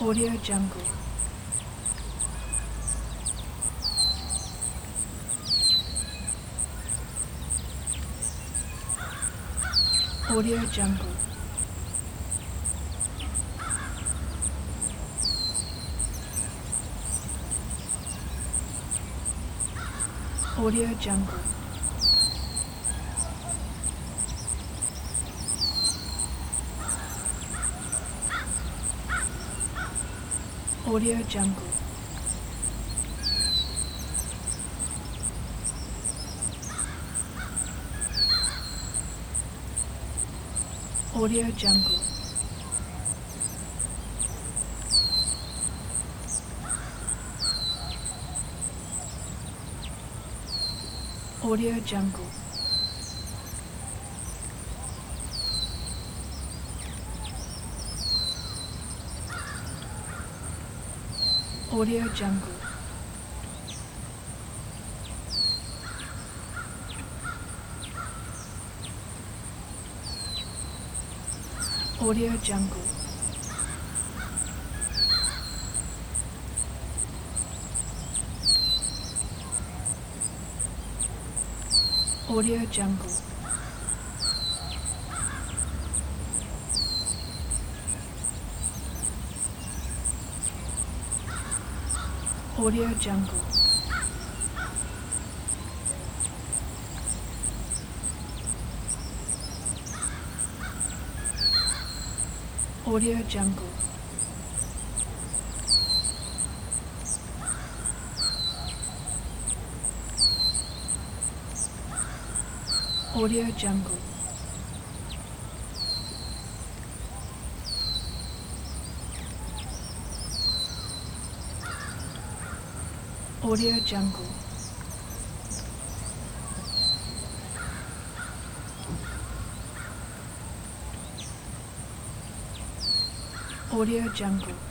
Audio Jungle. Audio Jungle. Audio Jungle. Audio Jungle. Audio Jungle. Audio Jungle. Audio Jungle. Audio Jungle. Audio Jungle. Audio Jungle. Audio Jungle. Audio Jungle. Audio Jungle. Audio Jungle.